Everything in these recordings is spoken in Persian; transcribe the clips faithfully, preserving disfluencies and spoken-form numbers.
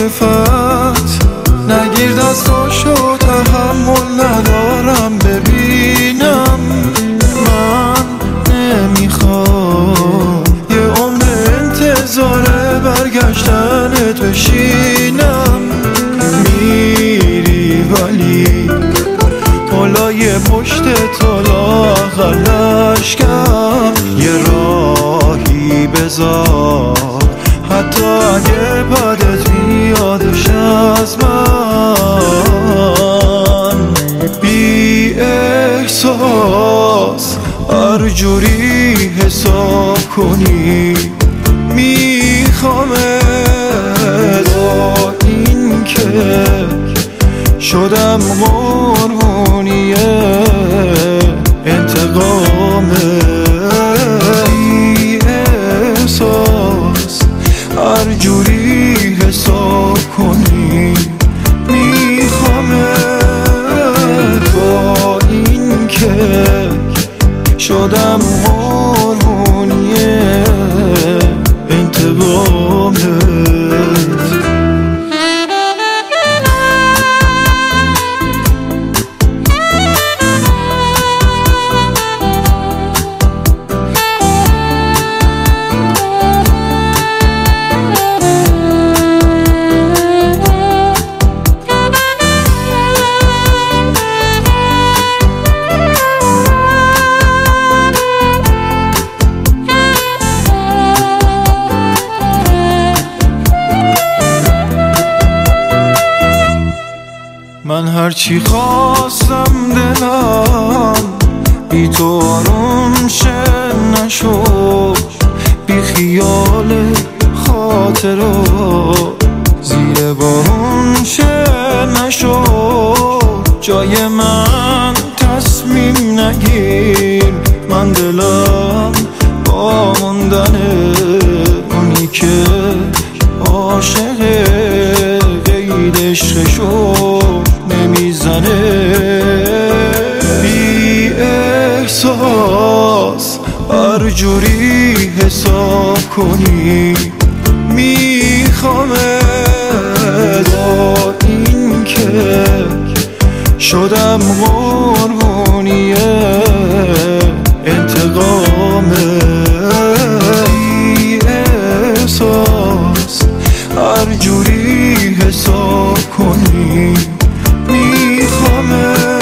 معرفت نگیر دستاشو، تحمل ندارم ببینم. من نمیخوام یه عمر انتظار برگشتنت بشینم. میری ولی تالای پشت تالا خلشکم، یه راهی بذار حتی اگه بدت بیادش از من. بی احساس هر جوری حساب کنی میخوامت، با این که شدم قربونی انتقامت. بی احساس هر جوری حساب کنی میخوامت، با این که شدم قربونی انتقامت. من هرچی خواستم دلم بی تو آروم شه نشد، بی خیال خاطرو زیر بارون شه نشد. جای من تصمیم نگیر، من دلم با موندن اونی که عاشق قید عشقشو نمیزنه. بی احساس هر جوری حساب کنی میخوامت، با این که شدم قربونی انتقامت. بی احساس هر جوری حساب کنی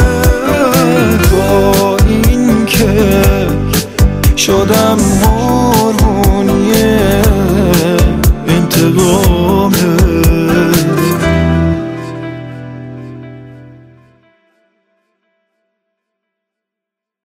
میخوامت، با این که شدم